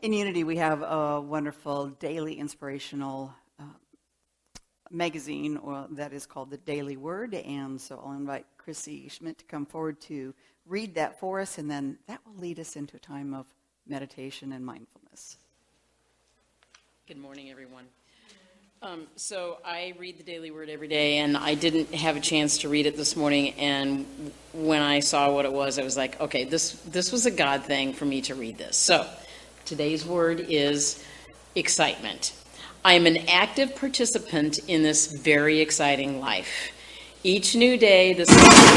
In Unity, we have a wonderful daily inspirational magazine that is called the Daily Word, and so I'll invite Chrissy Schmidt to come forward to read that for us, and then that will lead us into a time of meditation and mindfulness. Good morning, everyone. So I read the Daily Word every day, and I didn't have a chance to read it this morning, and when I saw what it was, I was like, okay, this was a God thing for me to read this. So today's word is excitement. I am an active participant in this very exciting life. Each new day, the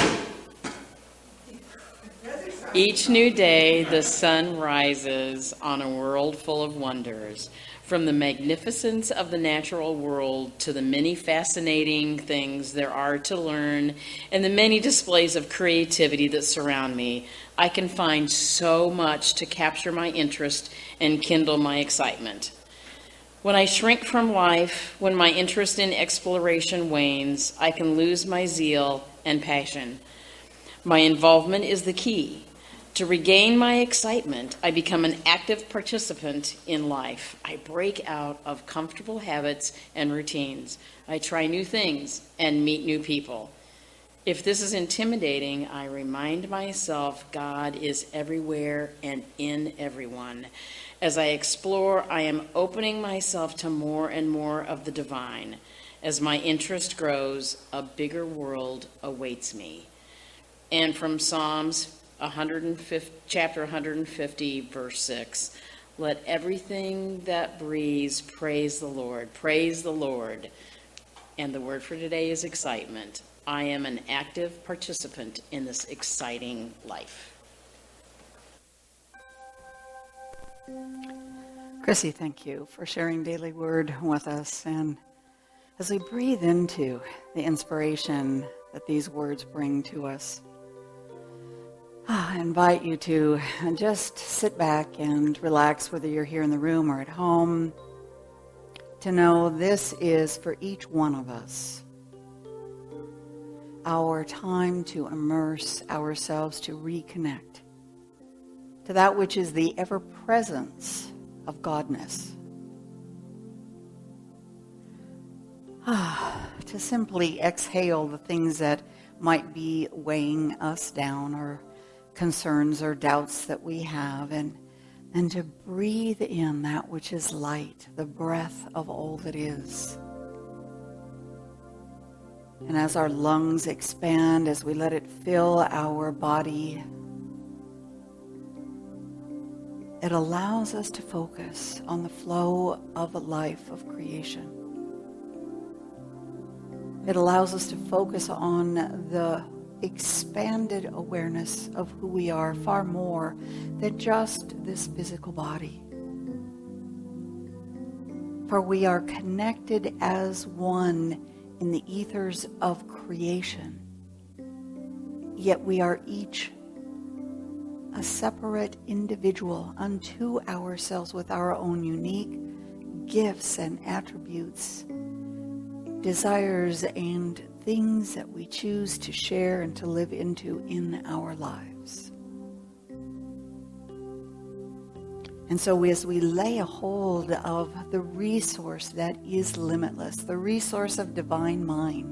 sun rises on a world full of wonders. From the magnificence of the natural world to the many fascinating things there are to learn and the many displays of creativity that surround me, I can find so much to capture my interest and kindle my excitement. When I shrink from life, when my interest in exploration wanes, I can lose my zeal and passion. My involvement is the key. To regain my excitement, I become an active participant in life. I break out of comfortable habits and routines. I try new things and meet new people. If this is intimidating, I remind myself God is everywhere and in everyone. As I explore, I am opening myself to more and more of the divine. As my interest grows, a bigger world awaits me. And from Psalms chapter 150, verse 6, let everything that breathes praise the Lord. Praise the Lord. And the word for today is excitement. I am an active participant in this exciting life. Chrissy, thank you for sharing Daily Word with us. And as we breathe into the inspiration that these words bring to us, I invite you to just sit back and relax, whether you're here in the room or at home, to know this is for each one of us our time to immerse ourselves, to reconnect to that which is the ever-presence of Godness. To simply exhale the things that might be weighing us down, or concerns or doubts that we have, and to breathe in that which is light, the breath of all that is. And as our lungs expand, as we let it fill our body, it allows us to focus on the flow of a life of creation. It allows us to focus on the expanded awareness of who we are, far more than just this physical body. For we are connected as one in the ethers of creation, yet we are each a separate individual unto ourselves with our own unique gifts and attributes, desires and things that we choose to share and to live into in our lives. And so as we lay a hold of the resource that is limitless, the resource of divine mind,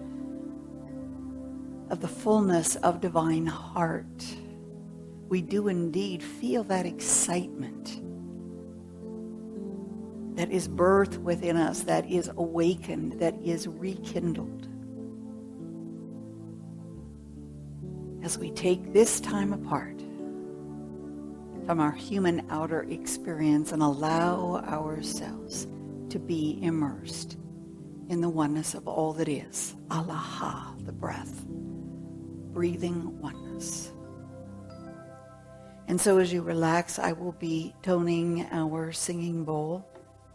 of the fullness of divine heart, we do indeed feel that excitement that is birthed within us, that is awakened, that is rekindled. As we take this time apart from our human outer experience and allow ourselves to be immersed in the oneness of all that is. Allaha, the breath, breathing oneness. And so as you relax, I will be toning our singing bowl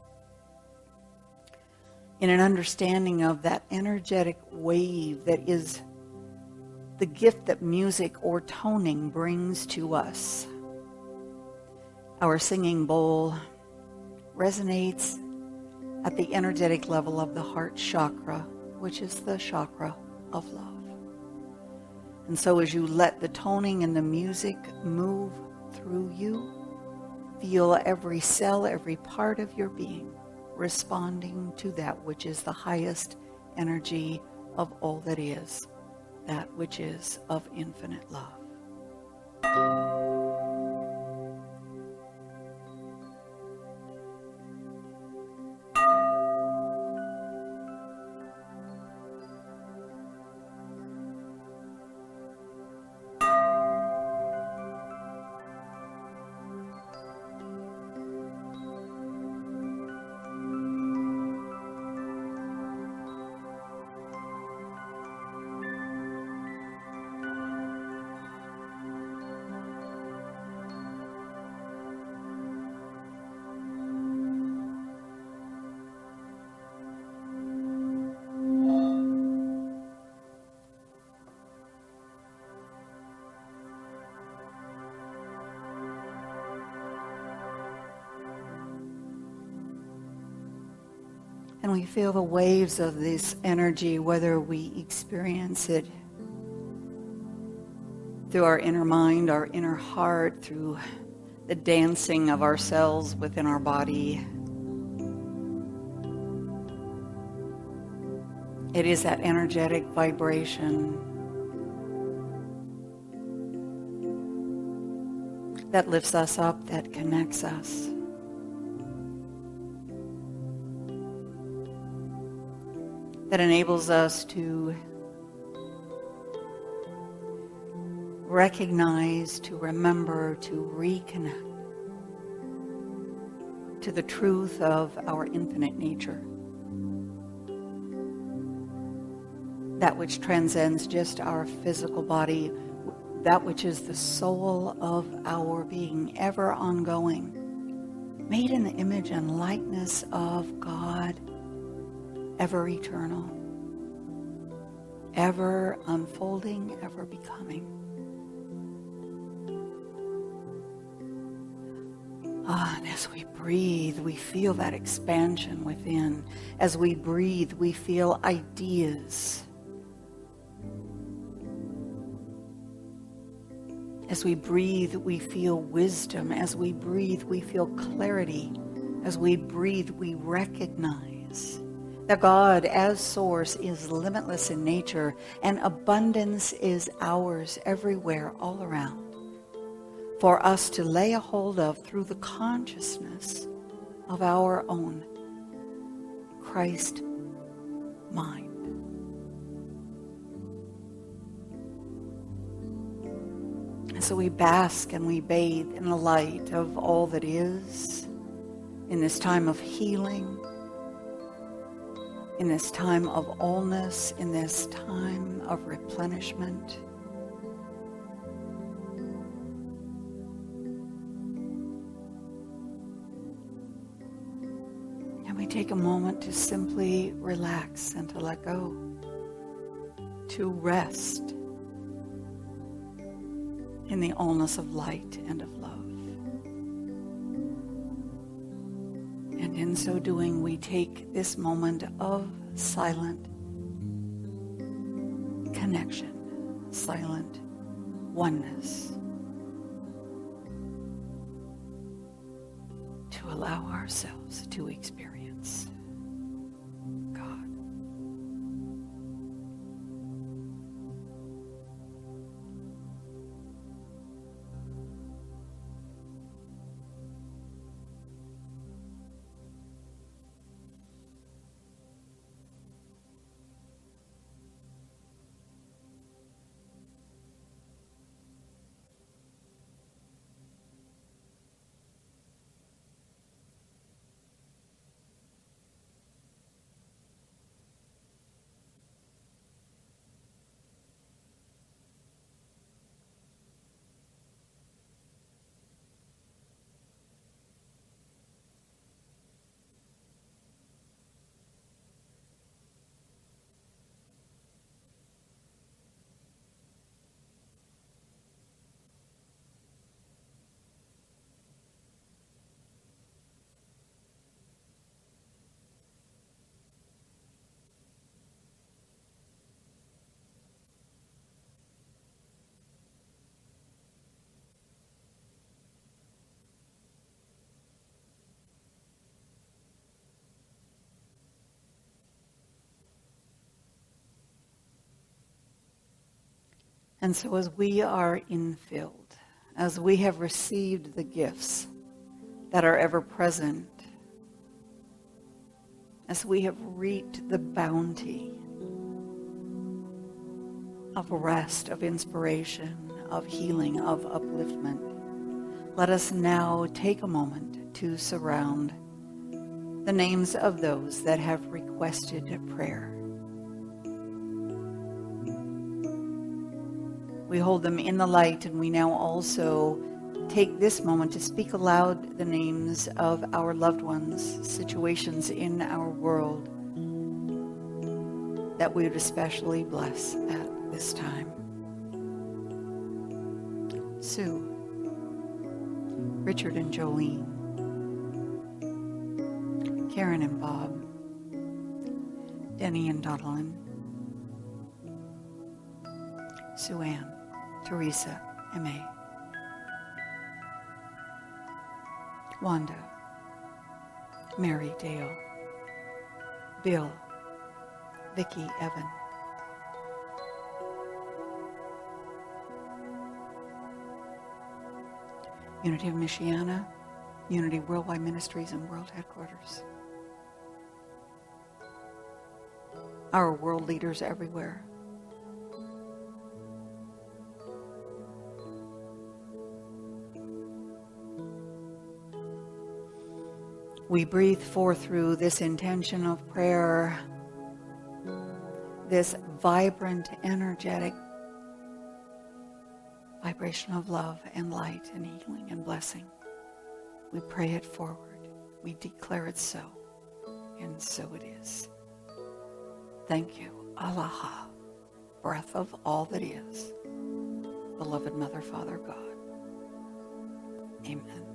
in an understanding of that energetic wave that is the gift that music or toning brings to us. Our singing bowl resonates at the energetic level of the heart chakra, which is the chakra of love. And so as you let the toning and the music move through you, Feel every cell, every part of your being responding to that which is the highest energy of all that is, that which is of infinite love. And we feel the waves of this energy, whether we experience it through our inner mind, our inner heart, through the dancing of our cells within our body. It is that energetic vibration that lifts us up, that connects us. That enables us to recognize, to remember, to reconnect to the truth of our infinite nature. That which transcends just our physical body, that which is the soul of our being, ever ongoing, made in the image and likeness of God, ever eternal, ever unfolding, ever becoming. And as we breathe, we feel that expansion within. As we breathe, we feel ideas. As we breathe, we feel wisdom. As we breathe, we feel clarity. As we breathe, we recognize that God as source is limitless in nature and abundance is ours everywhere, all around, for us to lay a hold of through the consciousness of our own Christ mind. And so we bask and we bathe in the light of all that is in this time of healing, in this time of allness, in this time of replenishment. And we take a moment to simply relax and to let go, to rest in the allness of light and of love. And in so doing, we take this moment of silent connection, silent oneness, to allow ourselves to experience God. And so as we are infilled, as we have received the gifts that are ever present, as we have reaped the bounty of rest, of inspiration, of healing, of upliftment, let us now take a moment to surround the names of those that have requested prayer. We hold them in the light, and we now also take this moment to speak aloud the names of our loved ones, situations in our world that we would especially bless at this time. Sue, Richard and Jolene, Karen and Bob, Denny and Donalyn, Sue Ann, Teresa, M.A., Wanda, Mary Dale, Bill, Vicky, Evan, Unity of Michiana, Unity Worldwide Ministries and World Headquarters. Our world leaders everywhere. We breathe forth through this intention of prayer, this vibrant, energetic vibration of love and light and healing and blessing. We pray it forward. We declare it so, and so it is. Thank you, Allah, breath of all that is, beloved Mother, Father, God. Amen.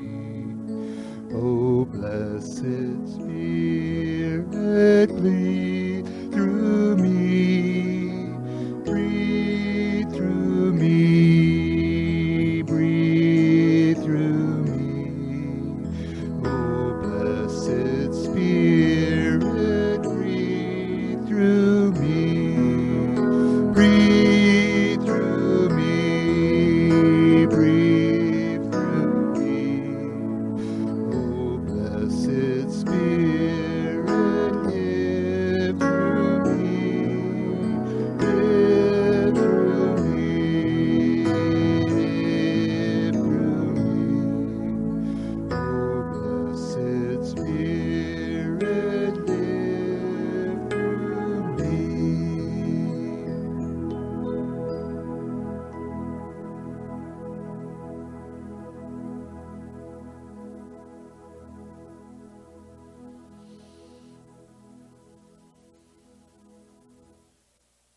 Blessed Spirit, please.